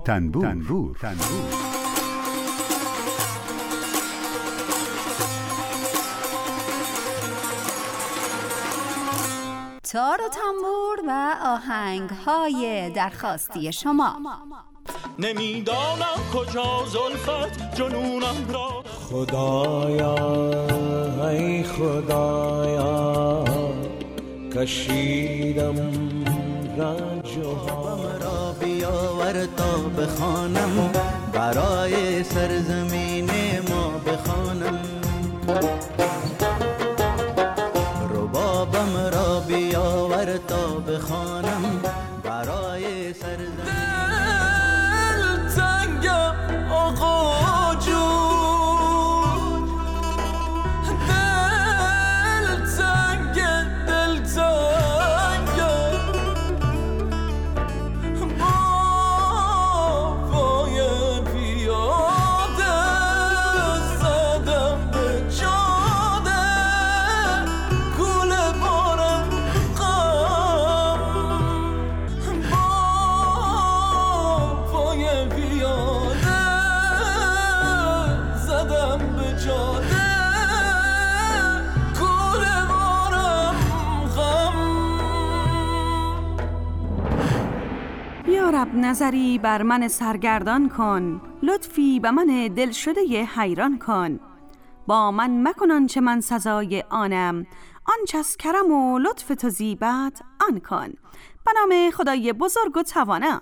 تنبور. تار و تنبور و آهنگ‌های درخواستی شما. نمیدانم کجا زلفت جنونم را. خدایا ای خدایا کشیدم رنج و غم را بیاور تا بخوانم، برای سرزمین ما بخوانم. ربابم را بیاور تا بخوانم، برای سرزمین. دل تنگم آقا جون، دل تنگم، دل تنگم، بابای پیاده زدم به جاده، کوله بارم غم، بابای پیاده زدم به جاده، کوله بارم غم. یا رب نظری بر من سرگردان کن، لطفی به من دل شده حیران کن. با من مکن آنچه من سزای آنم، آنچه از کرم و لطف تو زیبد آن کن. به نام خدای بزرگ و توانا.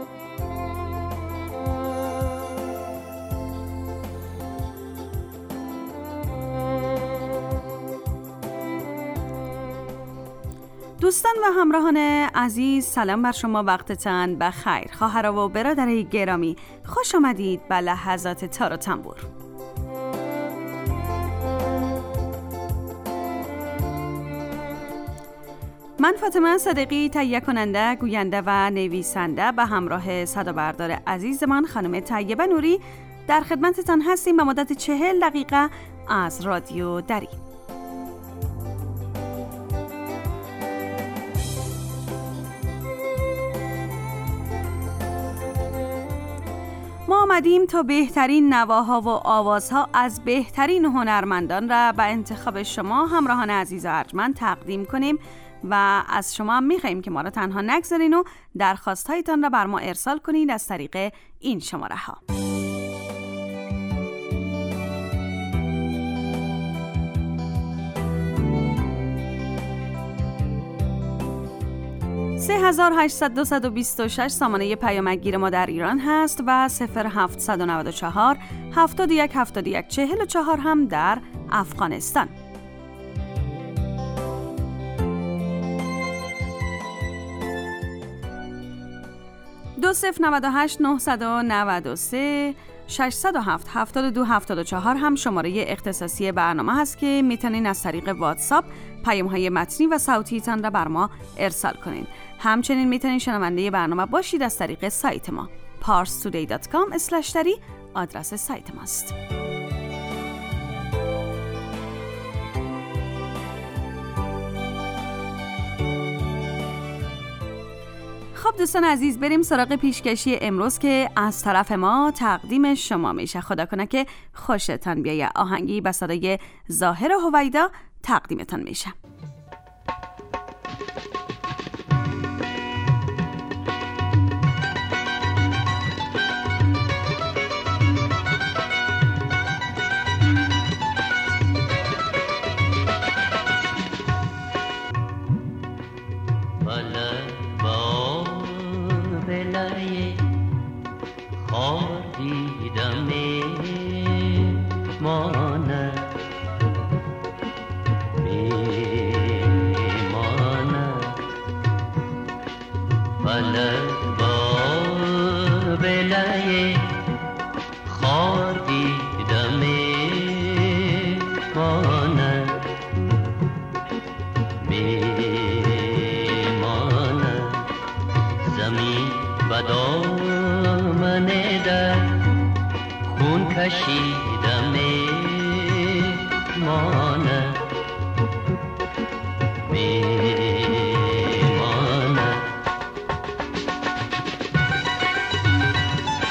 دوستان و همراهان عزیز، سلام بر شما، وقتتان بخیر. خواهران و برادرای گرامی، خوش آمدید به لحظات تار و تنبور. من فاطمه صدیقی، تهیه کننده، گوینده و نویسنده، به همراه صدابردار عزیزمان خانم طیبه نوری در خدمتتان هستیم به مدت 40 دقیقه از رادیو دری. ما آمدیم تا بهترین نواها و آوازها از بهترین هنرمندان را به انتخاب شما همراهان عزیز و ارجمند تقدیم کنیم و از شما هم می‌خواهیم که ما را تنها نگذارین و درخواست‌هایتان را بر ما ارسال کنید از طریق این شماره‌ها. 3800 سامانه پیامکگیر ما در ایران هست و 0794 71 71 44 هم در افغانستان. دو 098 993 607 72 74 هم شماره اختصاصی برنامه هست که میتونین از طریق واتساپ پیام‌های متنی و صوتیتان را بر ما ارسال کنین. همچنین میتونین شنونده برنامه باشید از طریق سایت ما parstoday.com/dari آدرس سایت ماست. خب دوستان عزیز، بریم سراغ پیشکشی امروز که از طرف ما تقدیم شما میشه. خدا کنه که خوشتان بیایه. آهنگی به صدای ظاهر هویدا تقدیمتان میشه. کشیدم میمانه میمانه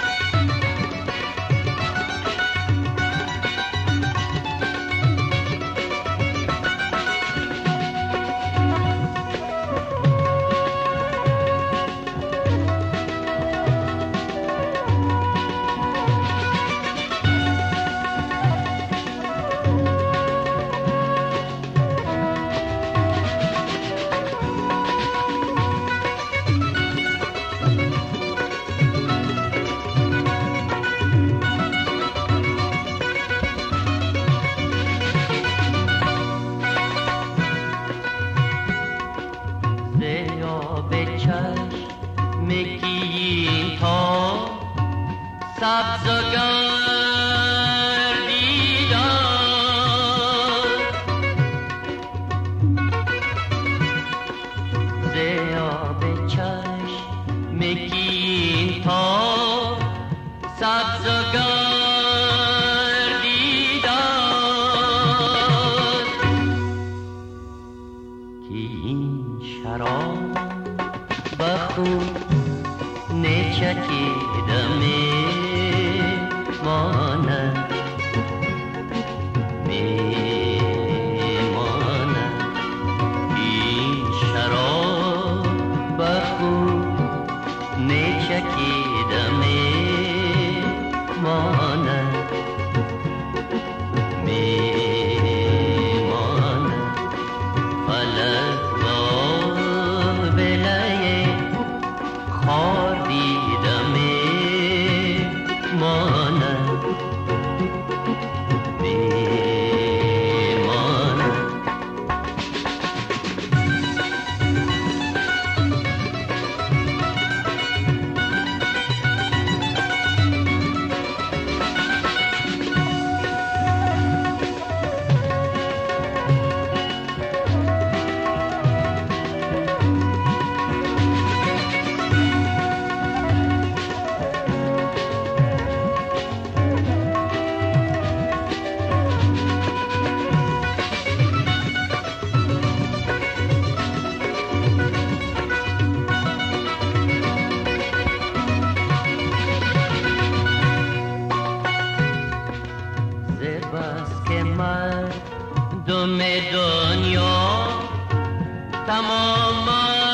دم دنیا تمام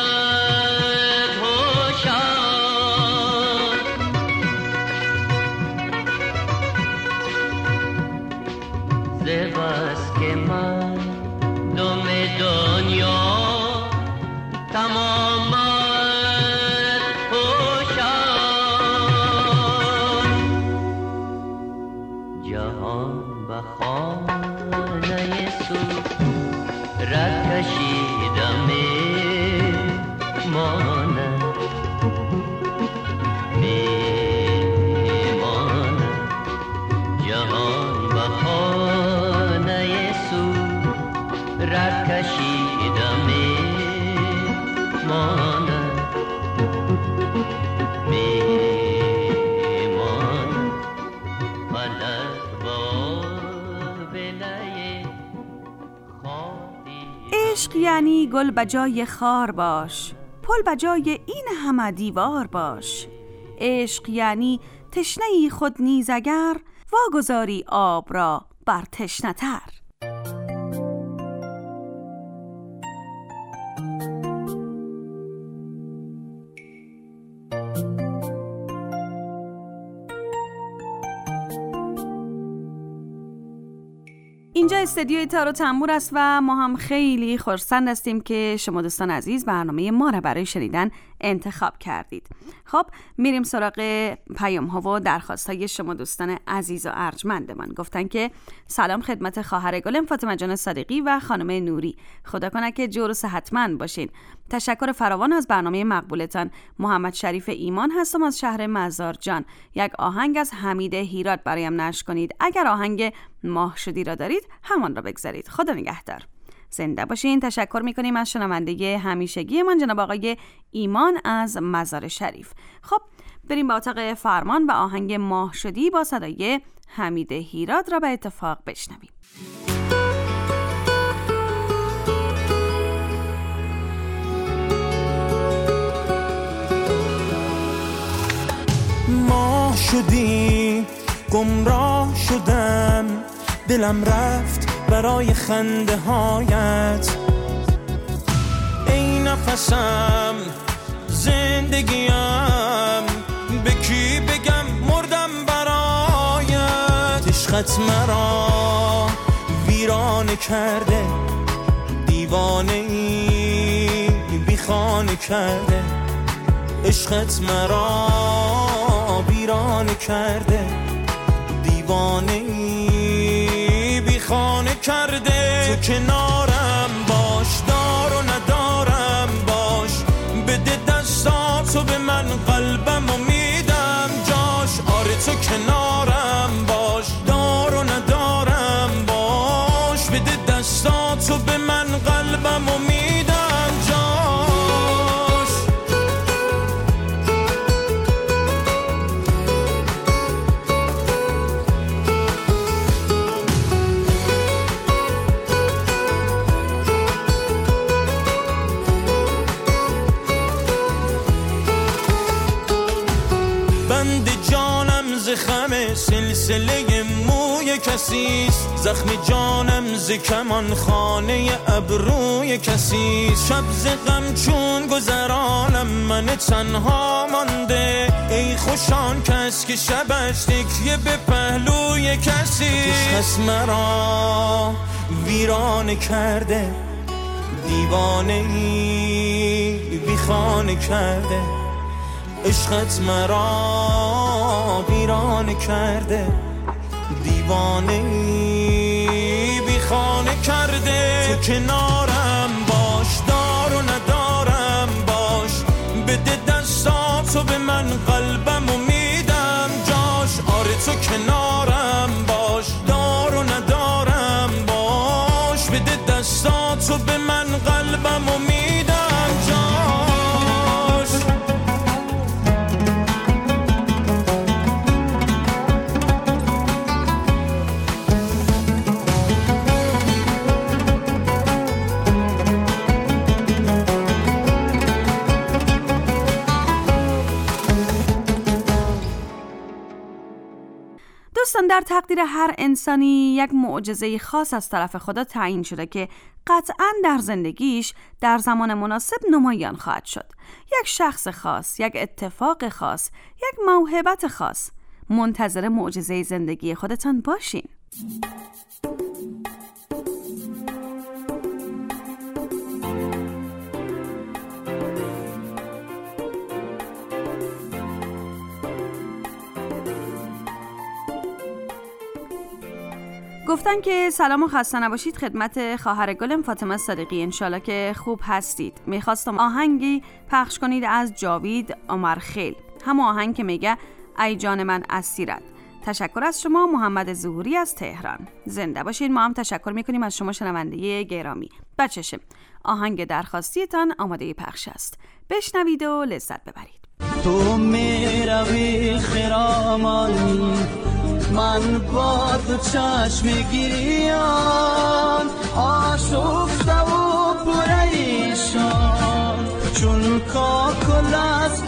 هوشان زباس که من دم دنیا تمام هوشان جهان بخانه سو رد کشیدم میمانم جهان بخانه سو رد کشیدم میمانم فلک با بلای عشق یعنی گل بجای خار باش، پل بجای این همه دیوار باش. عشق یعنی تشنه‌ای خود نیز اگر واگذاری آب را بر تشنه‌تر. اینجا استدیوی تار و تنبور است و ما هم خیلی خرسند هستیم که شما دوستان عزیز برنامه ما را برای شنیدن انتخاب کردید. خب میریم سراغ پیام ها و درخواست های شما دوستان عزیز و ارجمندمان. گفتن که سلام خدمت خواهر گلم فاطمه جان صادقی و خانم نوری، خدا کنه که جور و صحتمند باشین. تشکر فراوان از برنامه مقبولتان. محمد شریف ایمان هستم از شهر مزارجان. یک آهنگ از حمید هیراد برایم نشر کنید. اگر آهنگ ماه شدی را دارید همان را بگذارید. خدا نگهدار. زنده باشین. تشکر میکنیم از شنونده همیشگی من جناب آقای ایمان از مزار شریف. خب بریم با اتاق فرمان و آهنگ ماه شدی با صدای حمید هیراد را به اتفاق بشنویم. ماه شدی گمراه شدم، دلم رفت برای خنده هایت. ای نفسم زندگیم، به کی بگم مردم برایت. عشقت مرا ویرانه کرده، دیوانه ای بی خانه کرده. عشقت مرا ویرانه کرده، دیوانه ای بی خانه کرده. تو کنارم باش، دار و ندارم باش، بده دستاتو به من قلبمو میدم جاش. آره تو کنارم باش، دار و ندارم باش، بده دستاتو به من قلبمو میدم جاش. خم سلسله موی کسیست، زخم جانم ز کمان خانه ابروی کسیست. شب ز غم چون گذرانم من تنها مانده، ای خوشان کس که شبش تکیه به پهلوی کسیست. عشقت مرا ویرانه کرده، دیوانه ای بی خانه کرده. عشقت مرا ویرانه کرده، دیوانه ای بی خانه کرده. تو کنارم باش، دار و ندارم باش، بده دستاتو به من قلبمو میدم جاش. آره تو کنارم باش، دار و ندارم باش، بده دستاتو به من قلبمو میدم جاش. در تقدیر هر انسانی یک معجزه خاص از طرف خدا تعیین شده که قطعاً در زندگیش در زمان مناسب نمایان خواهد شد. یک شخص خاص، یک اتفاق خاص، یک موهبت خاص. منتظر معجزه زندگی خودتان باشین. گفتن که سلام و خسته نباشید خدمت خواهر گلم فاطمه صادقی، انشالله که خوب هستید. میخواستم آهنگی پخش کنید از جاوید عمرخیل، هم آهنگ که میگه ای جان من اسیرت. تشکر از شما محمد ظهوری از تهران. زنده باشید. ما هم تشکر میکنیم از شما شنونده گرامی. بچشم آهنگ درخواستیتان آماده پخش است، بشنوید و لذت ببرید. تو میروی خرامان، من با تو چشم گیریان، آشفته و پریشان چون کاکل از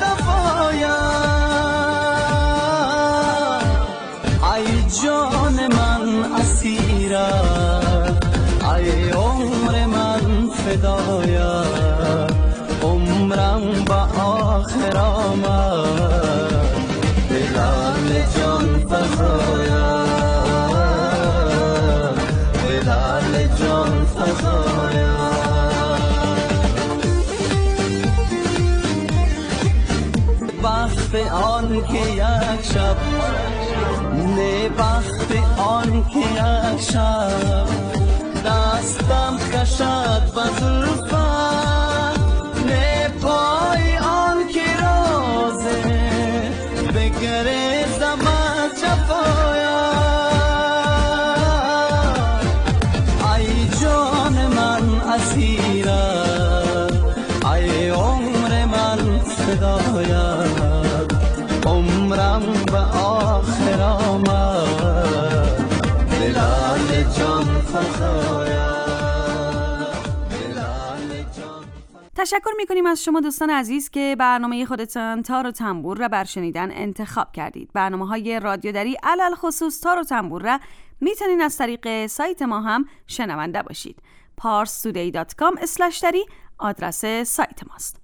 دفایم. ای جان من اسیرت، ای عمر من فدایت، عمرم با آخر آمد به لعل جان فزاید، به لعل جان فزاید. بخت آن که یک شب، نه بخت آن که یک شب دستم کشد و زلفت، نه پای آن که رازه بگریزم از جفایت. ای جان من اسیرت، ای عمر من فدایت، عمرم به آخر آمد به لعل جان فزاید. تشکر میکنیم از شما دوستان عزیز که برنامه خودتان تار و تنبور را بر شنیدن انتخاب کردید. برنامه‌های رادیو دری علل خصوص تار و تنبور را میتونید از طریق سایت ما هم شنونده باشید. parstoday.com/dari آدرس سایت ماست.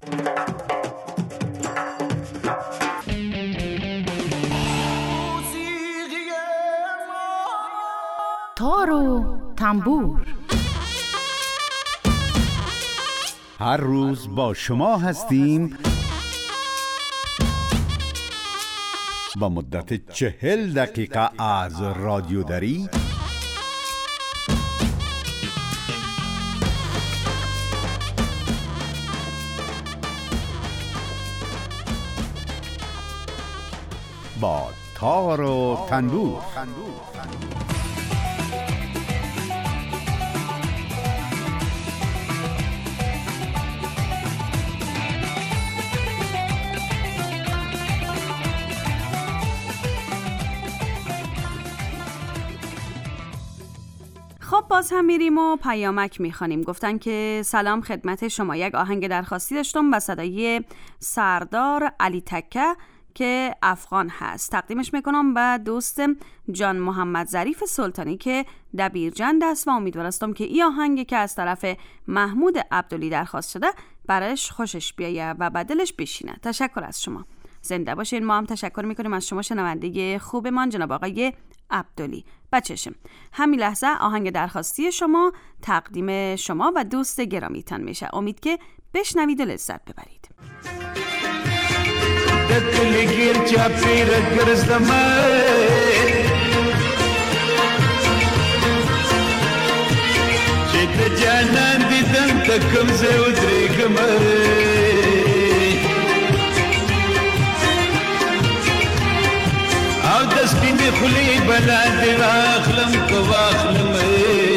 تار و تنبور هر روز با شما هستیم با مدت 40 دقیقه از رادیو دری با تار و تنبور. خب باز هم میریم و پیامک میخوانیم. گفتن که سلام خدمت شما، یک آهنگ درخواستی داشتم با صدای سردار علی تکه که افغان هست، تقدیمش میکنم به دوست جان محمد ظریف سلطانی که دبیرجند است و امیدوارستم که این آهنگی که از طرف محمود عبدلی درخواست شده برایش خوشش بیایه و بدلش بشینه. تشکر از شما. زنده باشین. ما هم تشکر میکنیم از شما شنونده خوبمان جناب آقای عبدلی. بچشم همین لحظه آهنگ درخواستی شما تقدیم شما و دوست گرامیتان میشه. امید که بشنوید و لذت ببرید. دلگیر چاپیر گرزدمه چه د جانان دیدن تکم زه ودرېږمه او د سپینې خولې بلاندې راخلم که واخلمه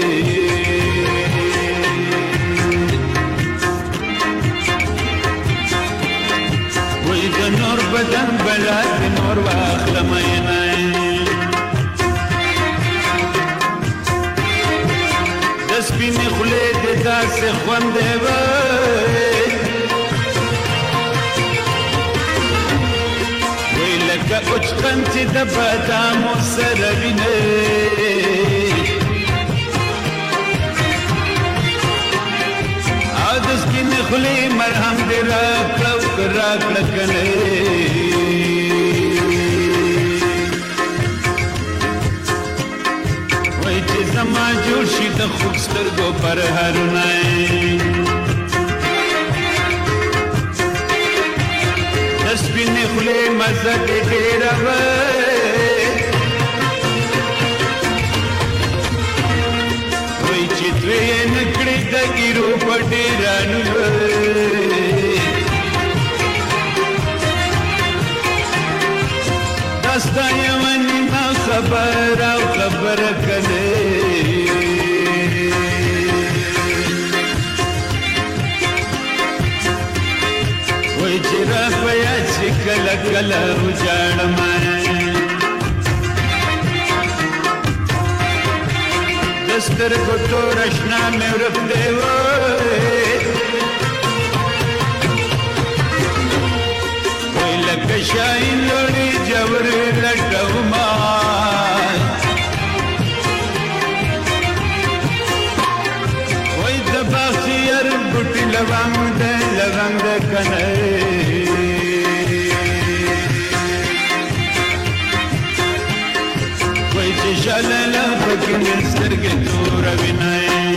نور بدن بلاد نور واخلم اینای دست بینی خلی دست خونده وی لکه لکه اوچخن چې د بادامو سره وینه او د سپینې خولې مرهم دې راکړه کنه وای چې زما جوړ شي د خوږ سترګو پرهرونه د سپینې خولې مزه دې ډېره وه وای چې دوی یې نه کړې د ګیرو په ډېرانو دا ستا یوه نیمه خبره او خبره کنه وای چې را په یاد چې کله کله وژاړم د سترګو توره شنه مې ورک دی وای لکه شاهین لوړې جوړې لټومه وای د باختیار بوټي لونګ ده کنه وای چې شلاله پکې مې سترګې توره وینه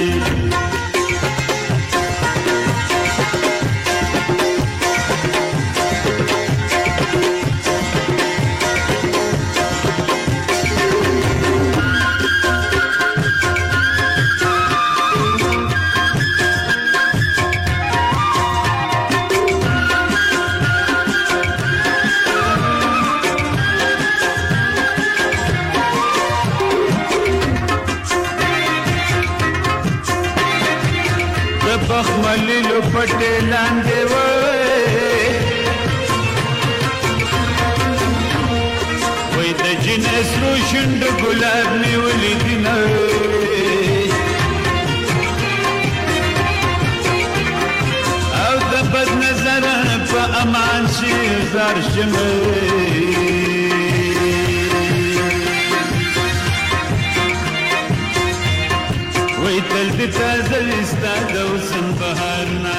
بخملیلو پټې لاندې وای د جنې سرو شونډو ګلاب مې ولیدینه او د بد نظره په امان شي زار شمه وای تل دې تازه ستا د حسن بهارونه.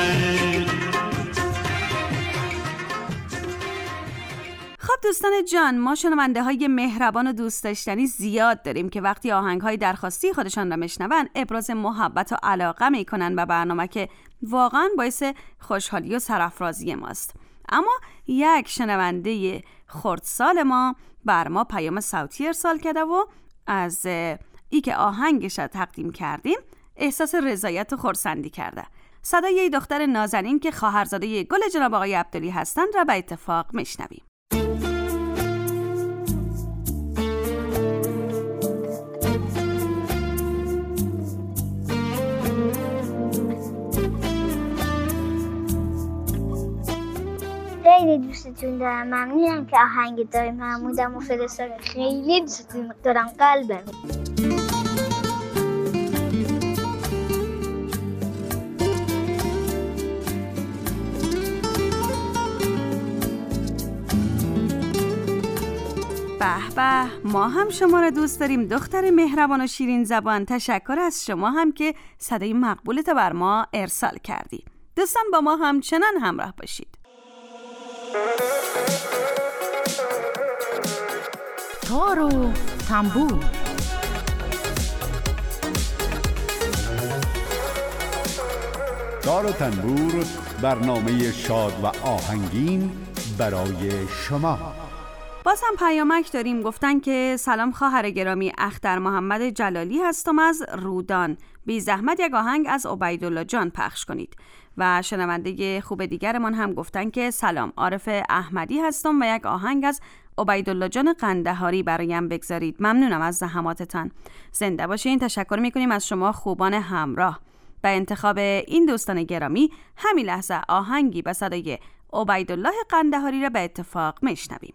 خب دوستان جان، ما شنونده های مهربان و دوست داشتنی زیاد داریم که وقتی آهنگ های درخواستی خودشان را میشنون ابراز محبت و علاقه میکنن به برنامه که واقعا باعث خوشحالی و سرافرازی ماست. اما یک شنونده خردسال ما بر ما پیام صوتی ارسال کرده و از ای که آهنگش را تقدیم کردیم احساس رضایت و خرسندی کرده. صدای یک دختر نازنین که خواهرزاده گل جناب آقای عبدلی هستند را به اتفاق میشنویم. خیلی دوستتون دارم. ممنونم که آهنگ دای محمودم و فرستادید. خیلی دوستتون دارم قلبم. به به، ما هم شما را دوست داریم دختر مهربان و شیرین زبان. تشکر از شما هم که صدای مقبولت بر ما ارسال کردی. دوستان با ما همچنان همراه باشید. تار و تنبور. تار و تنبور، برنامه شاد و آهنگین برای شما. باز هم پیامک داریم. گفتن که سلام خواهر گرامی، اختر محمد جلالی هستم از رودان. بی زحمت یک آهنگ از عبیدالله جان پخش کنید. و شنونده خوب دیگرمان هم گفتن که سلام، عارف احمدی هستم و یک آهنگ از عبیدالله جان قندهاری برایم بگذارید. ممنونم از زحماتتان. زنده باشین. تشکر میکنیم از شما خوبان همراه. به انتخاب این دوستان گرامی همین لحظه آهنگی به صدای عبیدالله قندهاری را به اتفاق میشنویم.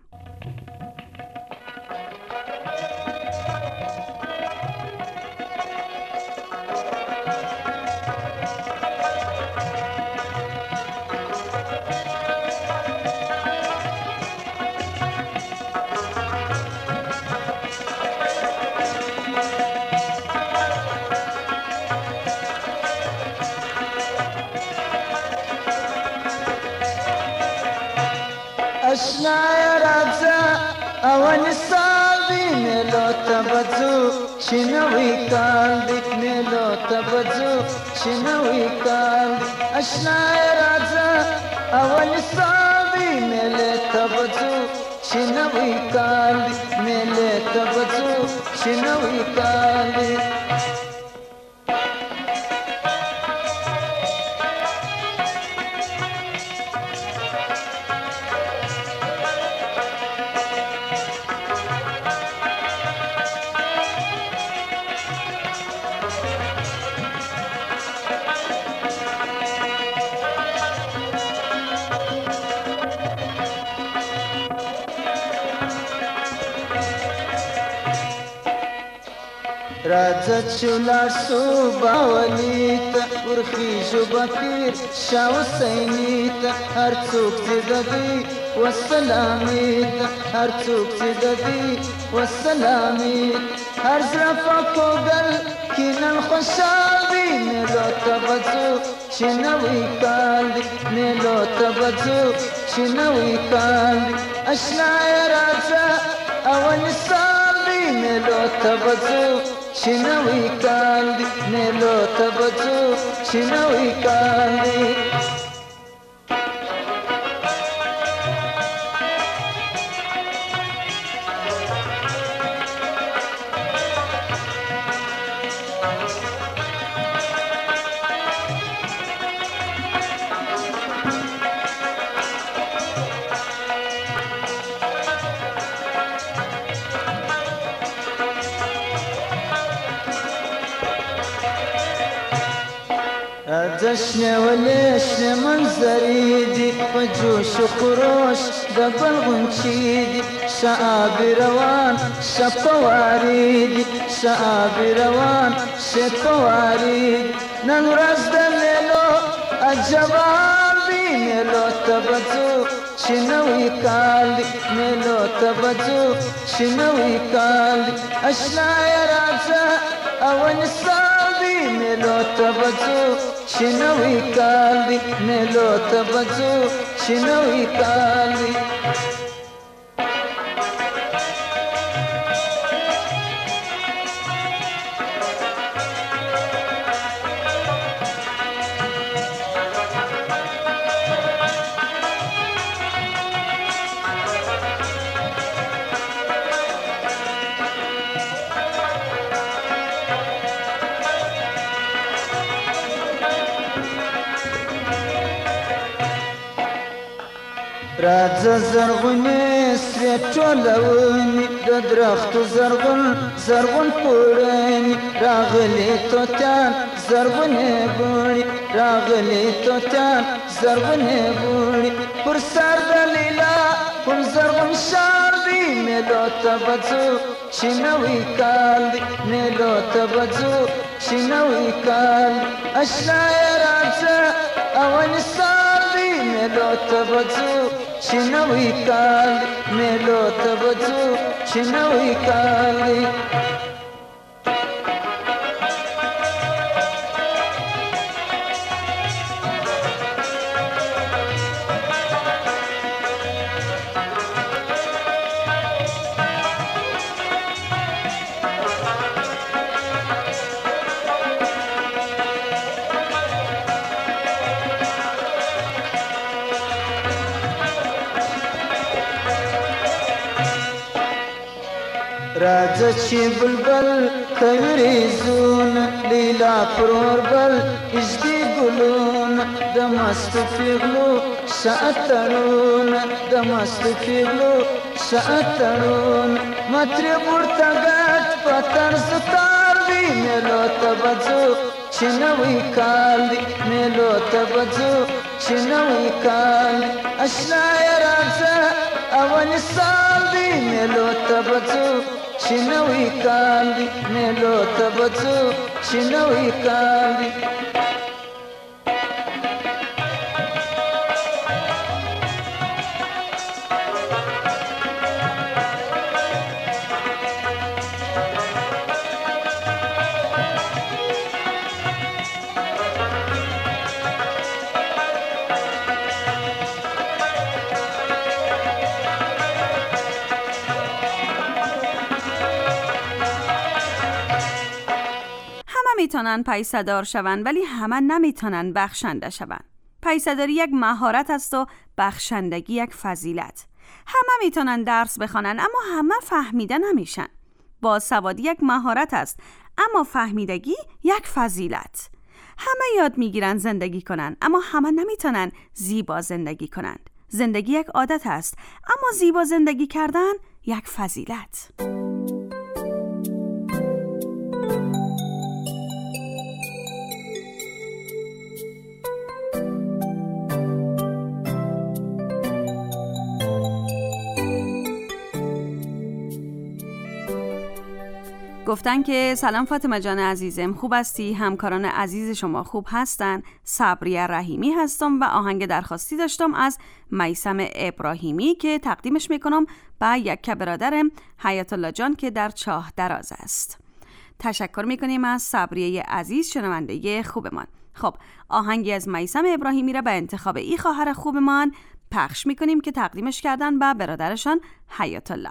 اشنای راځه اول سال دی میلو ته بځو چې نوی کال دی میلو ته بځو چې نوی کال دی اشنای راځه اول سال دی میلې ته بځو چې نوی کال دی میلې ته بځو چې نوی کال دی راځه چې ولاړ سو باولي ته ورخیژو بپیر شاه حسیني ته هر څوک چې د دوی وسلامي ته هر څوک چې د دوی وسلامي هر زړه پاکوګل کې نن خوشحال دی میلو ته بځو چې نوی کال دی میلو ته بځو چې نوی کال دی اشنای راځه اول سال دی میلو ته بځو چې نوی کال دی میلو ته بځو چې نوی کال دی جشن ولشن منظري دي وجوش خروش دبل غنشي دي شعب روان شفواري دي شعب روان شفواري نن ورځ د میلو عجبان دي میلو ته بځو چې نوی کال دی میلو ته بځو چې نوی کال دی اشنای راځه اول سال دی میلو ته بځو چې نوی کال دی میلو ته بځو چې نوی کال دی راځه زرغونې سرې ټولونې د درختو زرغون زرغون پوړنې راغلې توتان زرغونې بوڼې راغلې توتان زرغونې بوڼې پر سر د لیلا کوم زرغون ښار دی میلو ته بځو چې نوی کال دی میلو ته بځو چې نوی کال اشنای راځه اول سال دی میلو ته بځو چې نوی کال میلو ته بځو چې نوی کال راځه چې بلبل کوي ریزونه لیلا پرور بل اجدي ګلونه د مستو پیغلو شاترونه د مستو پیغلو شاترونه مترې ورته ګټ په طرز تار دی میلو ته بځو چې نوی کال دی میلو ته بځو چې نوی کال اشنای راځه اول سال دی میلو ته بځو چې نوی کال دی میلو ته بځو چې نوی کال دی میتونن پیسه‌دار شون ولی همه نمیتونن بخشنده شون. پیسه‌داری یک مهارت است و بخشندگی یک فضیلت. همه میتونن درس بخونن اما همه فهمیده نمیشن. باسوادی یک مهارت است اما فهمیدگی یک فضیلت. همه یاد میگیرن زندگی کنن اما همه نمیتونن زیبا زندگی کنند. زندگی یک عادت است اما زیبا زندگی کردن یک فضیلت. گفتن که سلام فاطمه جان عزیزم، خوب هستی؟ همکاران عزیز شما خوب هستن؟ صبریه رحیمی هستم و آهنگ درخواستی داشتم از میثم ابراهیمی که تقدیمش میکنم به یک برادرم حیات الله جان که در چاه دراز است. تشکر میکنیم از صبریه عزیز شنونده خوبمان. خب آهنگی از میثم ابراهیمی را به انتخاب ای خواهر خوبمان پخش میکنیم که تقدیمش کردن به برادرشان حیات الله.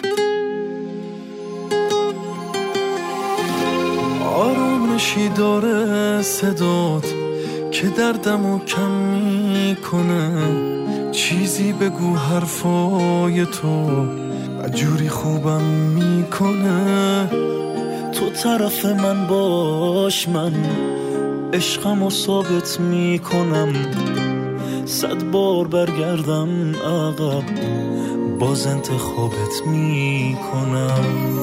آرامشی داره صدات که دردمو کم میکنه، چیزی بگو حرفای تو جوری خوبم میکنه. تو طرف من باش، من عشقمو ثابت میکنم. 100 بار برگردم عقب باز انتخابت میکنم.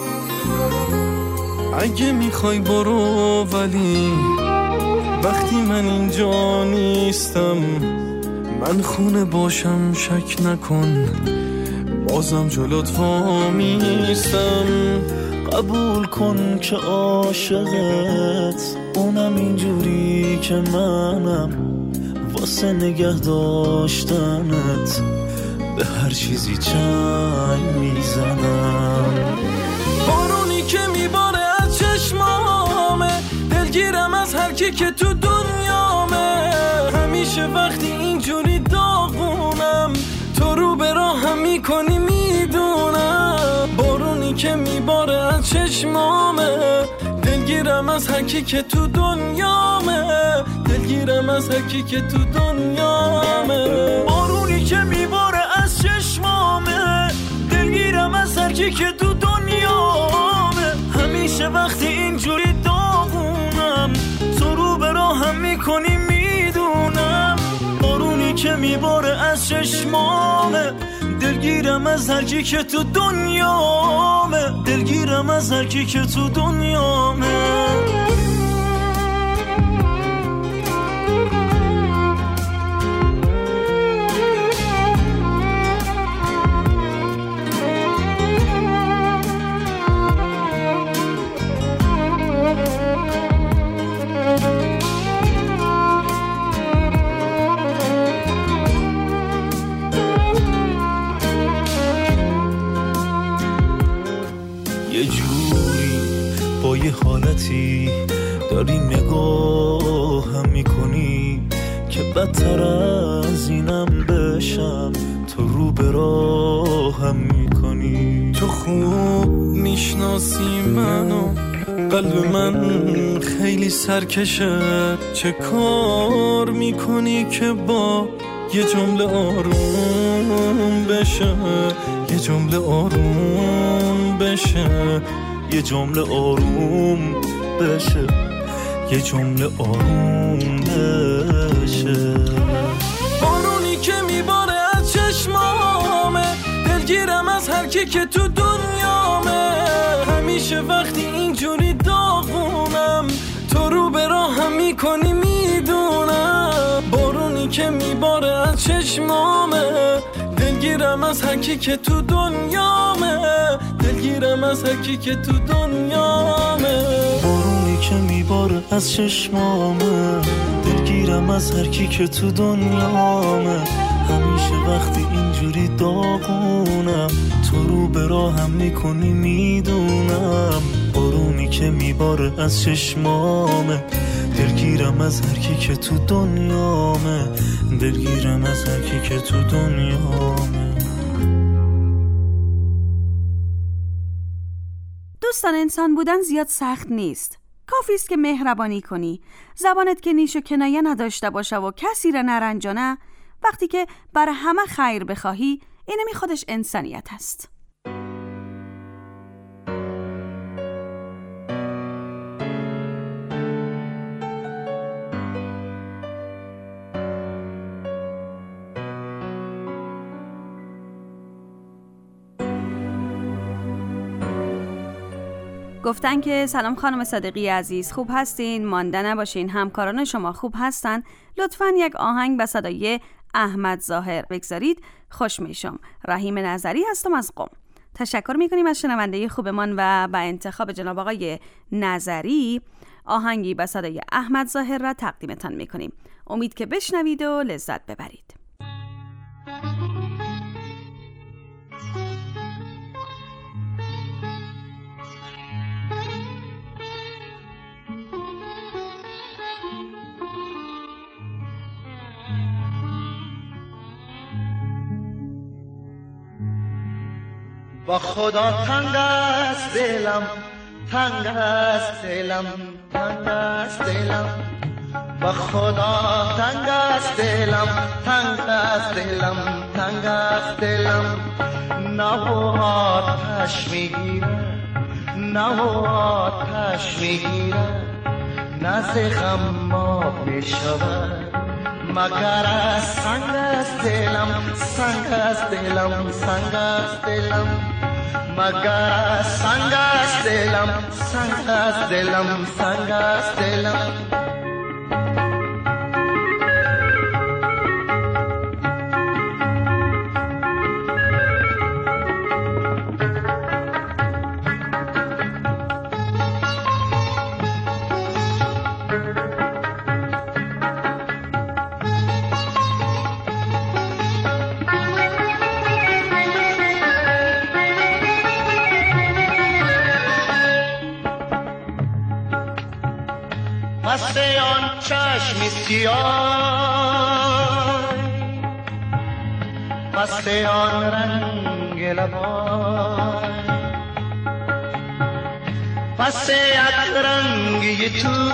اگه میخوای برو ولی وقتی من اینجا نیستم، من خونه باشم شک نکن بازم جلوت وامیستم. قبول کن که عاشقت اونم اینجوری که منم، واسه نگه داشتنت به هر چیزی چنگ میزنم. بارونی که میباره از چشمامه، دلگیرم از هر کی که تو دنیامه. همیشه وقتی اینجوری داغونم تو رو به راهم میکنی میدونم. بارونی که میباره از چشمامه، دلگیرم از هر کی که تو دنیامه. دلگیرم از هر کی که تو دنیامه. بارونی که میباره از چشمامه، دلگیرم از هر کی که تو دنیامه. همیشه وقتی اینجوری داغونم تو رو به راهم میکنی میدونم. بارونی که میباره از چشمامه، دلگیرم از هر کی که تو دنیامه. دلگیرم از هر کی که تو دنیامه. یه جوری با یه حالتی داری نگاهم میکنی که بدتر از اینم بشم تو رو به راهم میکنی. تو خوب میشناسی منو، قلب من خیلی سرکشه. چه کار میکنی که با یه جمله آروم بشه، یه جمله آروم بشه، یه جمله آروم بشه، یه جمله آروم بشه. بارونی که میباره از چشمامه، دلگیرم از هر کی که تو دنیامه. همیشه وقتی اینجوری داغونم تو رو به راهم میکنی میدونم. بارونی که میباره از چشمامه، دلگیرم از هر کی که تو دنیامه. دلگیرم از هر کی که تو دنیامه. بارونی که میباره از چشمامه، دلگیرم از هر کی که تو دنیامه. همیشه وقتی اینجوری داغونم تو رو به راهم میکنی میدونم. بارونی که میباره از چشمامه، دلگیرم از هر کی که تو دنیامه. دلگیرم از هر کی که تو دنیامه. دوستان، انسان بودن زیاد سخت نیست. کافی است که مهربانی کنی، زبانت که نیش و کنایه نداشته باشه و کسی را نرنجانه. وقتی که برای همه خیر بخواهی، اینمی خودش انسانیت است. گفتن که سلام خانم صادقی عزیز، خوب هستین؟ مانده نباشین، همکاران شما خوب هستن؟ لطفاً یک آهنگ به صدای احمد ظاهر بگذارید، خوش میشم. رحیم نظری هستم از قم. تشکر میکنیم از شنونده خوبمان و به انتخاب جناب آقای نظری آهنگی به صدای احمد ظاهر را تقدیمتان میکنیم. امید که بشنوید و لذت ببرید. با خدا تنگ است دلم، تنگ است دلم، تنگ است دلم. با خدا تنگ است دلم، تنگ است دلم، تنگ است دلم. نه و آتش میگیره، نه و آتش میگیره، نه زخم آب میشود مگر از سنگ است دلم، سنگ است دلم، سنگ است دلم. مگر از سنگ است دلم، سنگ است دلم، سنگ است دلم. پس آن چشم سیاه، پس آن رنگ لبای، پس یک رنگی تو،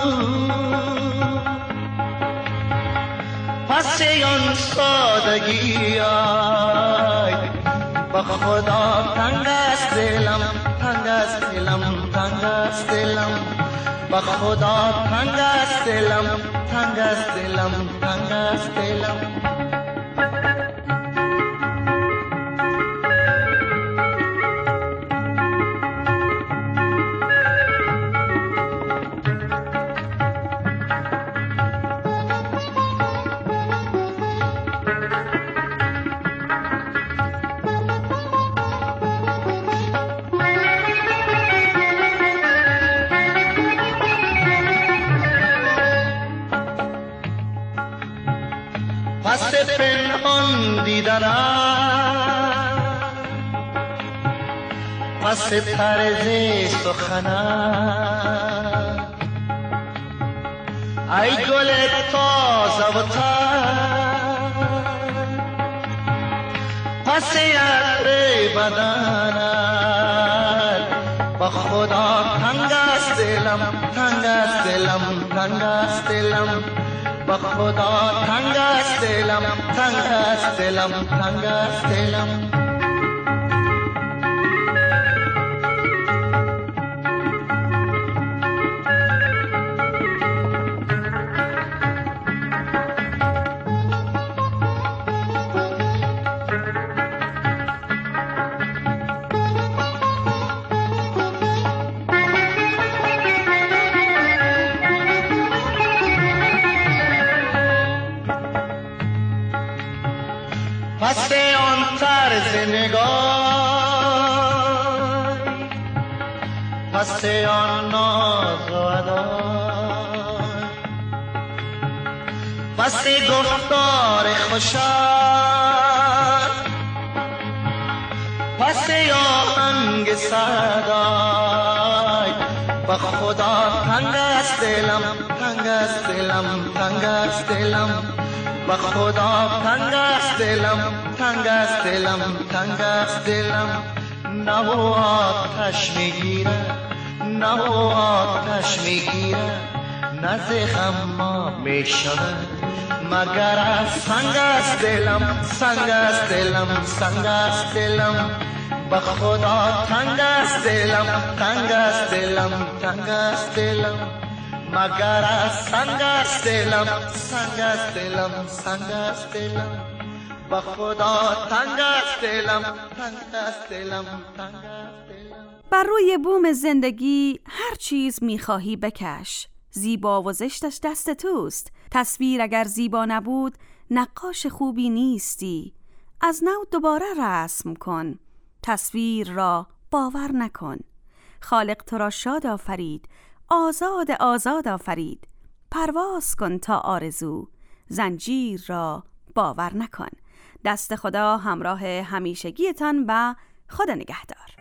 پس آن سادگی آی. با خدا تنگ است دلم، تنگ است دلم، تنگ است دلم. با خدا تنگ است دلم، تنگ است دلم، تنگ است دلم. پس پنهان دیدنم، پس طرز سخنم، ای گل تازه و تر، پس عطر بدنم. با خدا تنگ است دلم، تنگ است دلم، تنگ است دلم. با خدا تنگ است دلم، تنگ است دلم، تنگ است دلم. پس آن طرز نگاه، پس آن ناز و ادا، پس گفتار خوشم، پس آهنگ صدای. با خدا تنگ است دلم، تنگ است دلم، تنگ است دلم. با خدا تنگ است دلم، تنگ است دلم، تنگ است دلم. نه و آتش میگیره، نه و آتش میگیرد نه زخم میشود مگر از سنگ است دلم سنگ است دلم سنگ است دلم به خدا تنگ است دلم تنگ است دلم تنگ است دلم مگر از سنگ است دلم سنگ است دلم سنگ است دلم به خدا تنگ است دلم تنگ است دلم تنگ است دلم. بر روی بوم زندگی هر چیز میخواهی بکش، زیبا و زشتش دست توست. تصویر اگر زیبا نبود نقاش خوبی نیستی. از نو دوباره رسم کن، تصویر را باور نکن. خالق تو را شاد آفرید، آزاد آزاد آفرید. پرواز کن تا آرزو، زنجیر را باور نکن. دست خدا همراه همیشگیتان و خدا نگهدار.